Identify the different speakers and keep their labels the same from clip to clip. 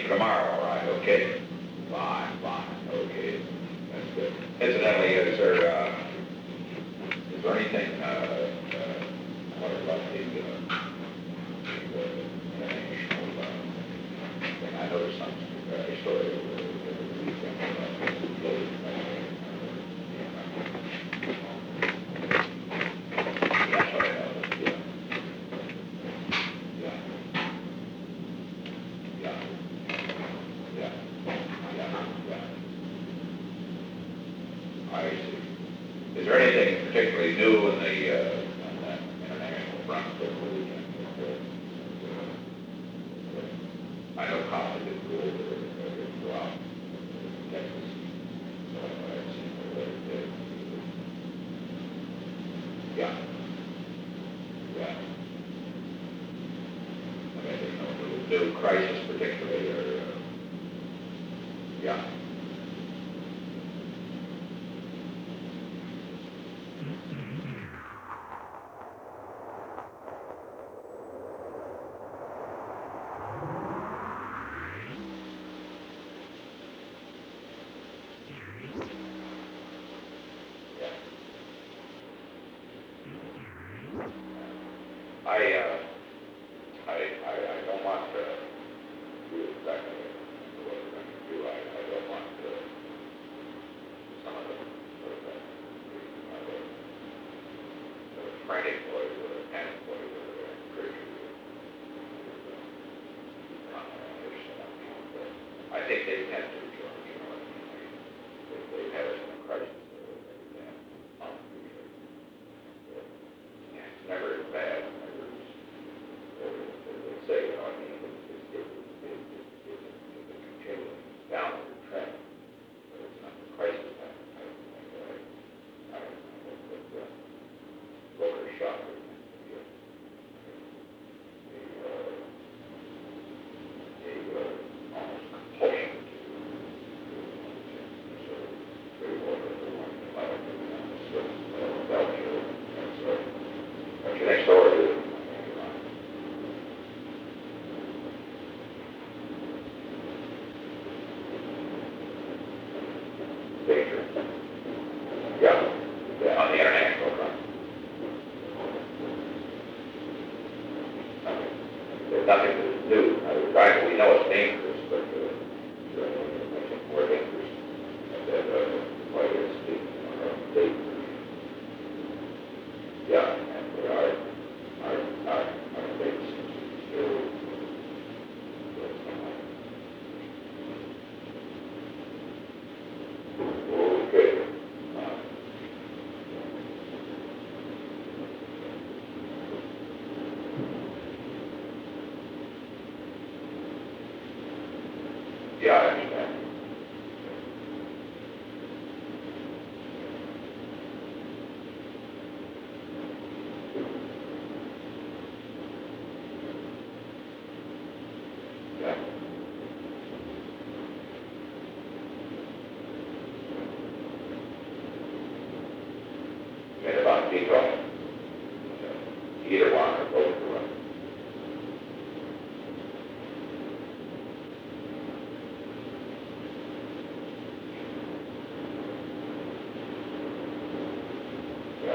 Speaker 1: for tomorrow, all right, okay? Fine, okay. That's good. Incidentally, is there anything, what about the international, thing? I noticed some story over the weekend about yeah, sorry, yeah. Yeah. Yeah. Yeah. Yeah. I see. Is there anything particularly new in the on that international front over the weekend? I know Colin did go over go out to Texas. So I've seen what they did. Yeah. Yeah. I mean, there's no new crisis particularly, or yeah. I don't want to do exactly what we're going to do. I don't want some of the sort of frantic boys or panic boys or crazy. I think they tend to, George, you know what I mean? They've had us in a crisis. It's never as bad. They say, you know, I mean, it's a continuing downward trend, but it's not the crisis. I don't know, but lower shock. Almost compulsion to what you next door to. Danger. Yeah. Yeah, on the international front. There's nothing new. Right, we know it's dangerous, but I think more dangerous than what it is dangerous. Yeah, and our things still okay. Yeah, I understand. Yeah. And about veto, either one or both of them. Yeah.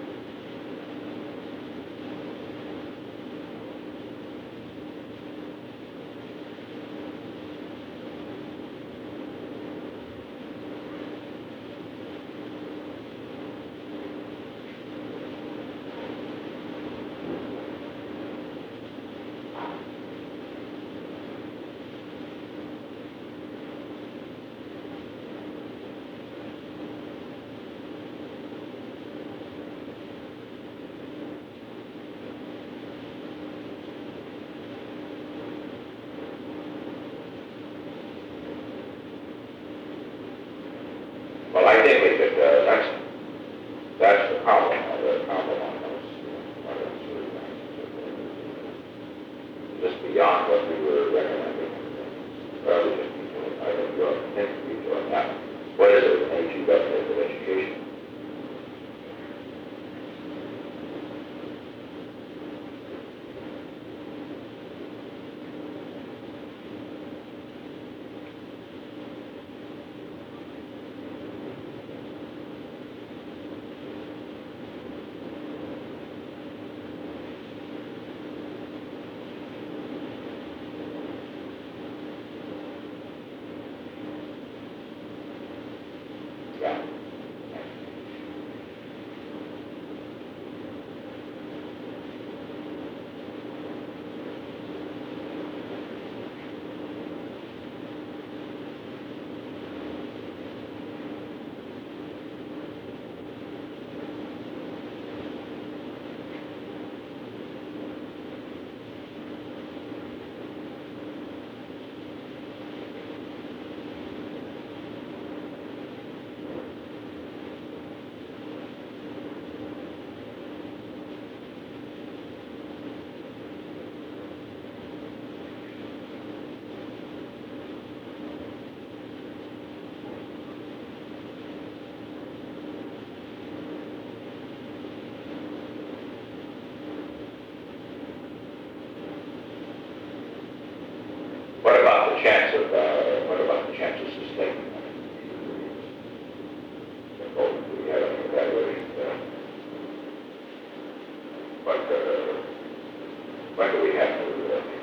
Speaker 1: Well, I think we could, that's the problem on those, just beyond what we were recommending. Rather than I think you ought to be doing that. What is it, an A2 definition of education? chance of, what about the chance of sustaining that? Do we have any evaluations there? But, when do we have to,